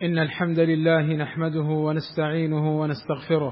إن الحمد لله نحمده ونستعينه ونستغفره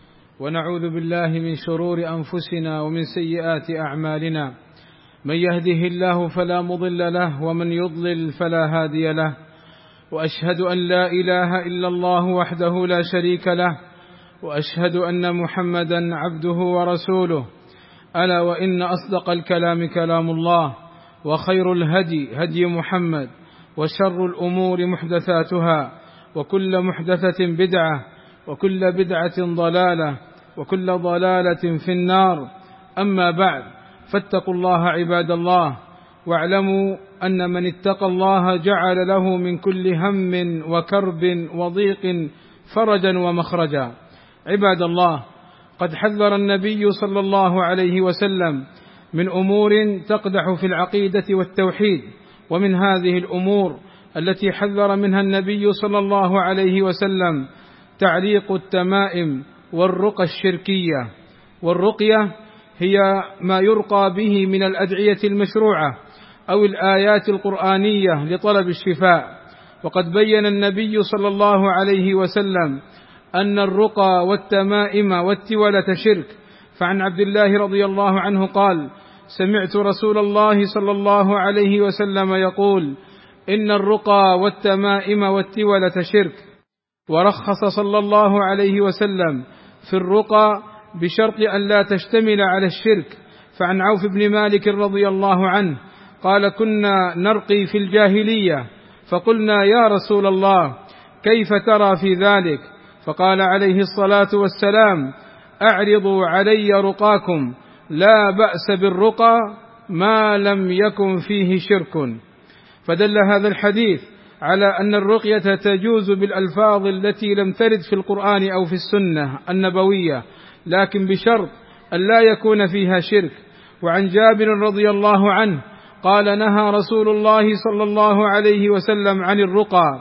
ونعوذ بالله من شرور أنفسنا ومن سيئات أعمالنا. من يهده الله فلا مضل له ومن يضلل فلا هادي له، وأشهد أن لا إله إلا الله وحده لا شريك له، وأشهد أن محمدا عبده ورسوله. ألا وإن أصدق الكلام كلام الله، وخير الهدي هدي محمد، وشر الأمور محدثاتها، وكل محدثة بدعة، وكل بدعة ضلالة، وكل ضلالة في النار. أما بعد، فاتقوا الله عباد الله، واعلموا أن من اتقى الله جعل له من كل هم وكرب وضيق فرجا ومخرجا. عباد الله، قد حذر النبي صلى الله عليه وسلم من أمور تقدح في العقيدة والتوحيد، ومن هذه الأمور التي حذر منها النبي صلى الله عليه وسلم تعليق التمائم والرقى الشركية. والرقية هي ما يرقى به من الأدعية المشروعة أو الآيات القرآنية لطلب الشفاء. وقد بين النبي صلى الله عليه وسلم أن الرقى والتمائم والتولة شرك. فعن عبد الله رضي الله عنه قال: سمعت رسول الله صلى الله عليه وسلم يقول: إن الرقى والتمائم والتولة شرك. ورخص صلى الله عليه وسلم في الرقى بشرط أن لا تشتمل على الشرك. فعن عوف بن مالك رضي الله عنه قال: كنا نرقي في الجاهلية، فقلنا: يا رسول الله، كيف ترى في ذلك؟ فقال عليه الصلاة والسلام: أعرضوا علي رقاكم، لا بأس بالرقى ما لم يكن فيه شرك. فدل هذا الحديث على أن الرقية تجوز بالألفاظ التي لم ترد في القرآن أو في السنة النبوية، لكن بشرط أن لا يكون فيها شرك. وعن جابر رضي الله عنه قال: نهى رسول الله صلى الله عليه وسلم عن الرقى،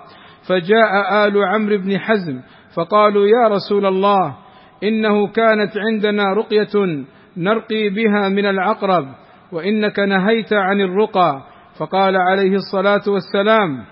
فجاء آل عمرو بن حزم فقالوا: يا رسول الله، إنه كانت عندنا رقية نرقي بها من العقرب، وإنك نهيت عن الرقى. فقال عليه الصلاة والسلام: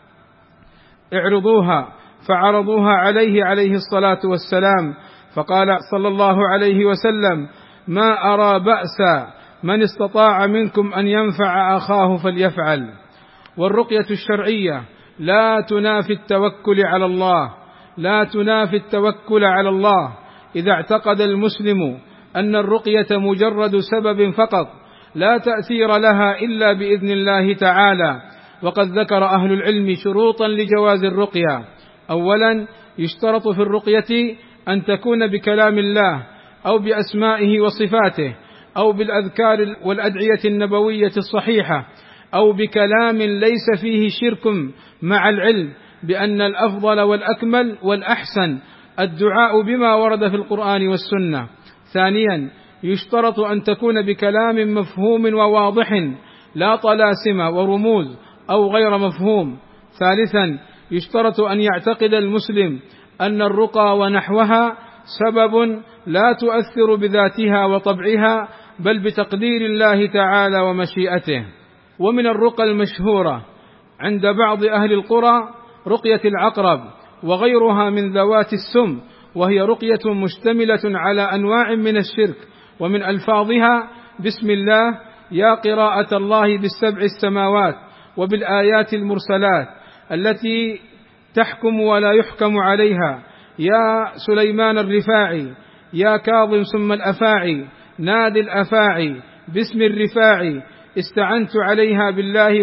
اعرضوها. فعرضوها عليه الصلاة والسلام، فقال صلى الله عليه وسلم: ما أرى بأسا، من استطاع منكم أن ينفع أخاه فليفعل. والرقية الشرعية لا تنافي التوكل على الله، لا تنافي التوكل على الله. إذا اعتقد المسلم أن الرقية مجرد سبب فقط لا تأثير لها إلا بإذن الله تعالى. وقد ذكر أهل العلم شروطا لجواز الرقية. أولا، يشترط في الرقية أن تكون بكلام الله أو بأسمائه وصفاته، أو بالأذكار والأدعية النبوية الصحيحة، أو بكلام ليس فيه شرك، مع العلم بأن الأفضل والأكمل والأحسن الدعاء بما ورد في القرآن والسنة. ثانيا، يشترط أن تكون بكلام مفهوم وواضح، لا طلاسم ورموز أو غير مفهوم. ثالثا، يشترط أن يعتقد المسلم أن الرقى ونحوها سبب لا تؤثر بذاتها وطبعها، بل بتقدير الله تعالى ومشيئته. ومن الرقى المشهورة عند بعض أهل القرى رقية العقرب وغيرها من ذوات السم، وهي رقية مشتملة على أنواع من الشرك، ومن ألفاظها: بسم الله، يا قراءة الله بالسبع السماوات وبالآيات المرسلات التي تحكم ولا يحكم عليها، يا سليمان الرفاعي، يا كاظم ثم الأفاعي، نادي الأفاعي، باسم الرفاعي، استعنت عليها بالله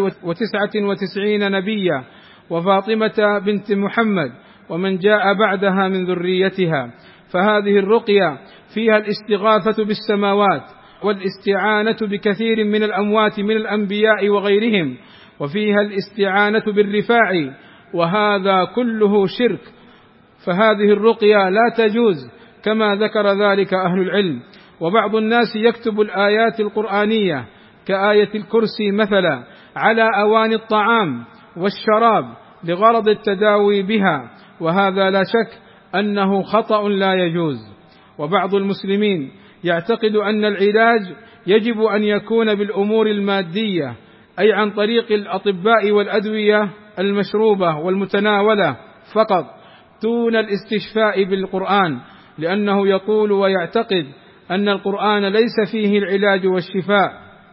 99 نبيا، وفاطمة بنت محمد ومن جاء بعدها من ذريتها. فهذه الرقية فيها الاستغاثة بالسماوات والاستعانة بكثير من الأموات من الأنبياء وغيرهم، وفيها الاستعانة بالرفاعي، وهذا كله شرك. فهذه الرقية لا تجوز كما ذكر ذلك أهل العلم. وبعض الناس يكتب الآيات القرآنية كآية الكرسي مثلا على أواني الطعام والشراب لغرض التداوي بها، وهذا لا شك أنه خطأ لا يجوز. وبعض المسلمين يعتقد أن العلاج يجب أن يكون بالأمور المادية، أي عن طريق الأطباء والأدوية المشروبة والمتناولة، فقط دون الاستشفاء بالقرآن، لأنه يقول ويعتقد أن القرآن ليس فيه العلاج والشفاء،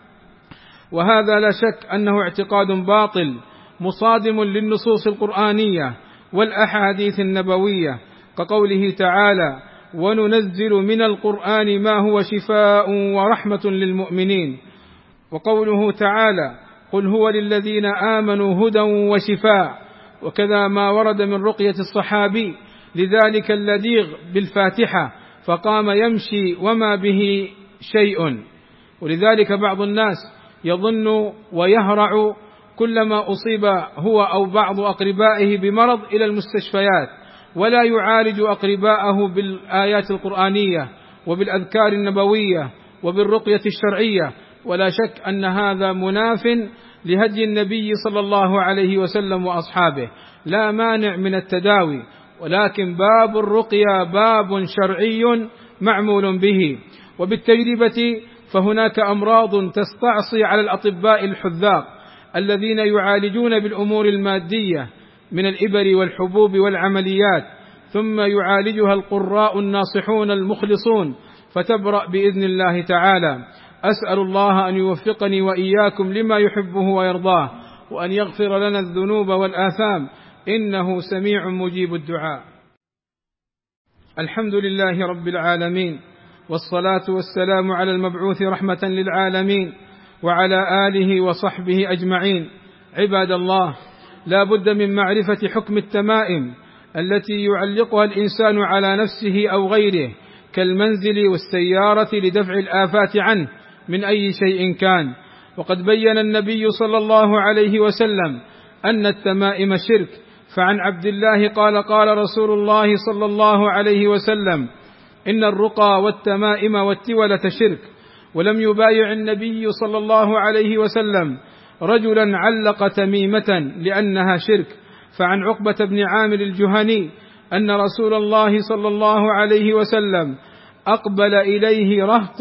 وهذا لا شك أنه اعتقاد باطل مصادم للنصوص القرآنية والأحاديث النبوية، كقوله تعالى: وننزل من القرآن ما هو شفاء ورحمة للمؤمنين، وقوله تعالى: قل هو للذين آمنوا هدى وشفاء، وكذا ما ورد من رقية الصحابي لذلك اللديغ بالفاتحة فقام يمشي وما به شيء. ولذلك بعض الناس يظن ويهرع كلما أصيب هو أو بعض أقربائه بمرض إلى المستشفيات، ولا يعالج أقرباءه بالآيات القرآنية وبالأذكار النبوية وبالرقية الشرعية، ولا شك أن هذا مناف لهدي النبي صلى الله عليه وسلم وأصحابه. لا مانع من التداوي، ولكن باب الرقية باب شرعي معمول به. وبالتجربة فهناك أمراض تستعصي على الأطباء الحذاق الذين يعالجون بالأمور المادية من الإبر والحبوب والعمليات، ثم يعالجها القراء الناصحون المخلصون فتبرأ بإذن الله تعالى. أسأل الله أن يوفقني وإياكم لما يحبه ويرضاه، وأن يغفر لنا الذنوب والآثام، إنه سميع مجيب الدعاء. الحمد لله رب العالمين، والصلاة والسلام على المبعوث رحمة للعالمين وعلى آله وصحبه أجمعين. عباد الله، لا بد من معرفة حكم التمائم التي يعلقها الإنسان على نفسه أو غيره كالمنزل والسيارة لدفع الآفات عنه من أي شيء كان. وقد بين النبي صلى الله عليه وسلم أن التمائم شرك، فعن عبد الله قال: قال رسول الله صلى الله عليه وسلم: إن الرقى والتمائم والتولة شرك. ولم يبايع النبي صلى الله عليه وسلم رجلا علق تميمة لأنها شرك. فعن عقبة بن عامر الجهني أن رسول الله صلى الله عليه وسلم أقبل إليه رهط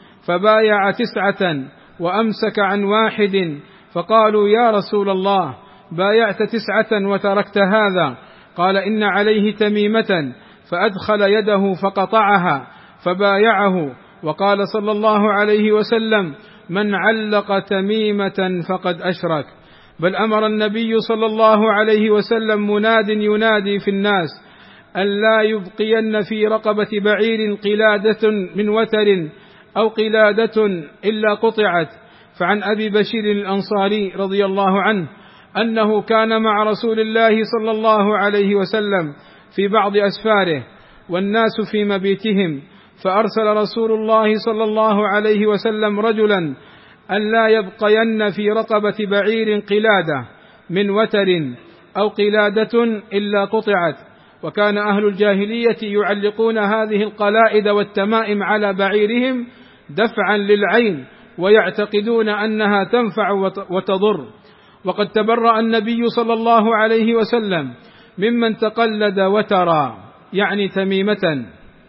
فبايع 9 وأمسك عن 1، فقالوا: يا رسول الله، بايعت 9 وتركت هذا؟ قال: إن عليه تميمة، فأدخل يده فقطعها فبايعه. وقال صلى الله عليه وسلم: من علق تميمة فقد أشرك. بل أمر النبي صلى الله عليه وسلم مناد ينادي في الناس أن لا يبقين في رقبة بعير قلادة من وتر أو قلادة إلا قطعت. فعن أبي بشير الأنصاري رضي الله عنه أنه كان مع رسول الله صلى الله عليه وسلم في بعض أسفاره والناس في مبيتهم، فأرسل رسول الله صلى الله عليه وسلم رجلا أن لا يبقين في رقبة بعير قلادة من وتر أو قلادة إلا قطعت. وكان أهل الجاهلية يعلقون هذه القلائد والتمائم على بعيرهم دفعا للعين، ويعتقدون أنها تنفع وتضر. وقد تبرأ النبي صلى الله عليه وسلم ممن تقلد وترا، يعني تميمة.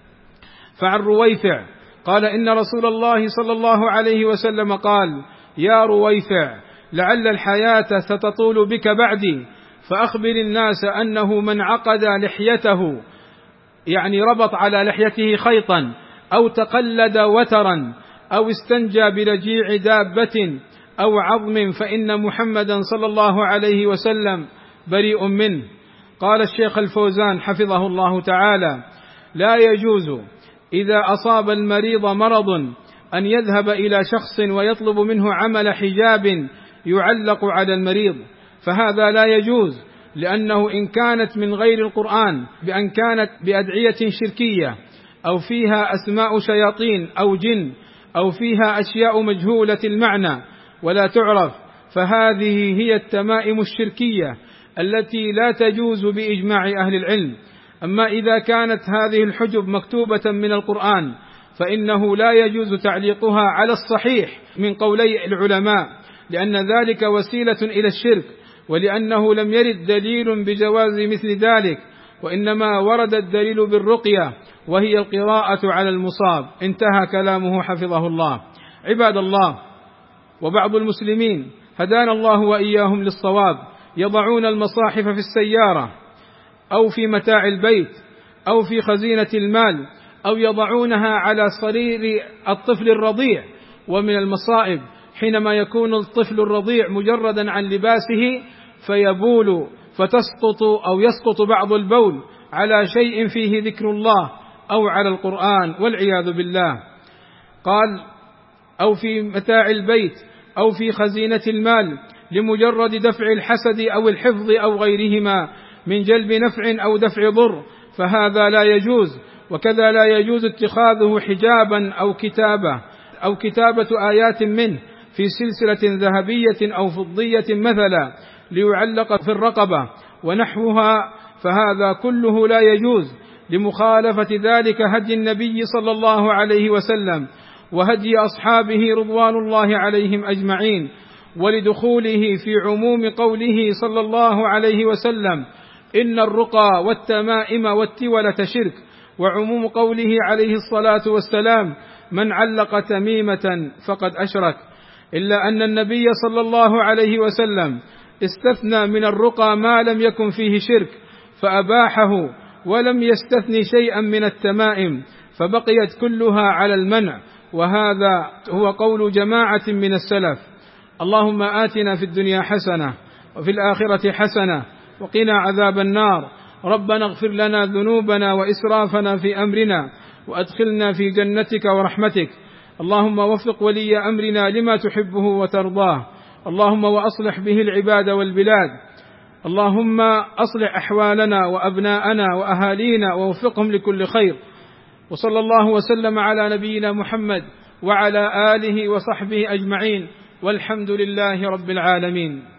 فعن رويفع قال: إن رسول الله صلى الله عليه وسلم قال: يا رويفع، لعل الحياة ستطول بك بعدي، فأخبر الناس أنه من عقد لحيته، يعني ربط على لحيته خيطا، أو تقلد وترا، أو استنجى برجيع دابة أو عظم، فإن محمدا صلى الله عليه وسلم بريء منه. قال الشيخ الفوزان حفظه الله تعالى: لا يجوز إذا أصاب المريض مرض أن يذهب إلى شخص ويطلب منه عمل حجاب يعلق على المريض، فهذا لا يجوز، لأنه إن كانت من غير القرآن بأن كانت بأدعية شركية أو فيها أسماء شياطين أو جن أو فيها أشياء مجهولة المعنى ولا تعرف، فهذه هي التمائم الشركية التي لا تجوز بإجماع أهل العلم. أما إذا كانت هذه الحجب مكتوبة من القرآن فإنه لا يجوز تعليقها على الصحيح من قولي العلماء، لأن ذلك وسيلة إلى الشرك، ولأنه لم يرد دليل بجواز مثل ذلك، وإنما ورد الدليل بالرقية وهي القراءة على المصاب. انتهى كلامه حفظه الله. عباد الله، وبعض المسلمين هدانا الله وإياهم للصواب يضعون المصاحف في السيارة أو في متاع البيت أو في خزينة المال، أو يضعونها على صرير الطفل الرضيع. ومن المصائب حينما يكون الطفل الرضيع مجردا عن لباسه فيبول فتسقط أو يسقط بعض البول على شيء فيه ذكر الله أو على القرآن والعياذ بالله. قال: أو في متاع البيت أو في خزينة المال لمجرد دفع الحسد أو الحفظ أو غيرهما من جلب نفع أو دفع ضر، فهذا لا يجوز. وكذا لا يجوز اتخاذه حجابا أو كتابة آيات منه في سلسلة ذهبية أو فضية مثلا ليعلق في الرقبة ونحوها، فهذا كله لا يجوز، لمخالفة ذلك هدي النبي صلى الله عليه وسلم وهدي أصحابه رضوان الله عليهم أجمعين، ولدخوله في عموم قوله صلى الله عليه وسلم: إن الرقى والتمائم والتولة شرك، وعموم قوله عليه الصلاة والسلام: من علق تميمة فقد أشرك. إلا أن النبي صلى الله عليه وسلم استثنى من الرقى ما لم يكن فيه شرك فأباحه، ولم يستثني شيئا من التمائم فبقيت كلها على المنع، وهذا هو قول جماعة من السلف. اللهم آتنا في الدنيا حسنة وفي الآخرة حسنة وقنا عذاب النار. ربنا اغفر لنا ذنوبنا وإسرافنا في أمرنا وأدخلنا في جنتك ورحمتك. اللهم وفق ولي أمرنا لما تحبه وترضاه. اللهم وأصلح به العباد والبلاد. اللهم أصلح أحوالنا وأبناءنا وأهالينا ووفقهم لكل خير. وصلى الله وسلم على نبينا محمد وعلى آله وصحبه أجمعين، والحمد لله رب العالمين.